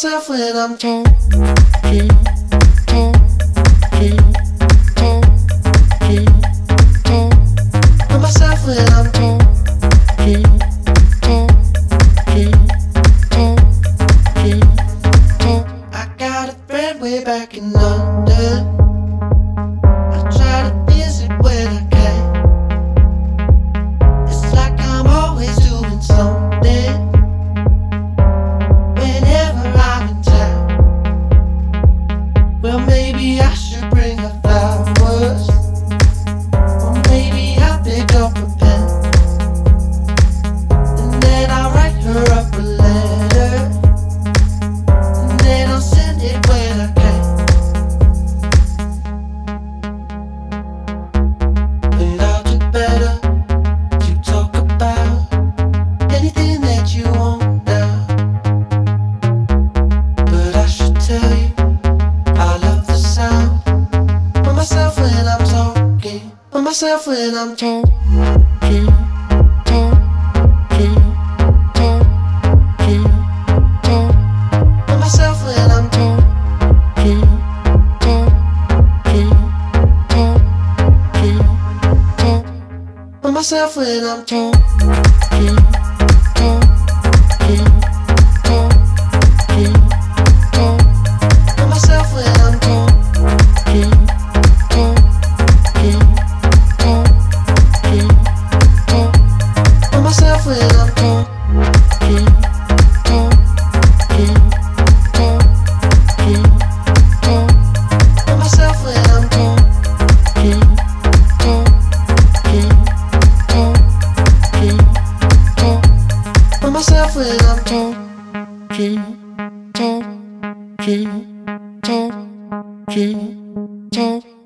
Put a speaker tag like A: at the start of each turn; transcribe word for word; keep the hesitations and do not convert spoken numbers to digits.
A: myself when I'm talking, talking, talking, talking. With myself when I'm talking, talking, talking, talking. I got a friend way back in London. I try to visit when I can. It's like I'm always doing something whenever I'm in town. Well, maybe I should bring her flowers, or maybe I'll pick up a pen, and then I'll write her up a letter, and then I'll send it when I can. But I'll do better to talk about anything that you want now. But I should tell you, I love the sound of myself when I'm talking, of myself when I'm talking, talking, talking, talking. Of myself when I'm talking, talking, talking, talking. Of myself when I'm talking, talking, talking, talking. Of myself when I'm talking, talking, talking, talking. Of myself when I'm talking, talking, talking, talking. Of myself when I'm talking, talking, talking, talking. Of myself when I'm talking, talking, talking, talking.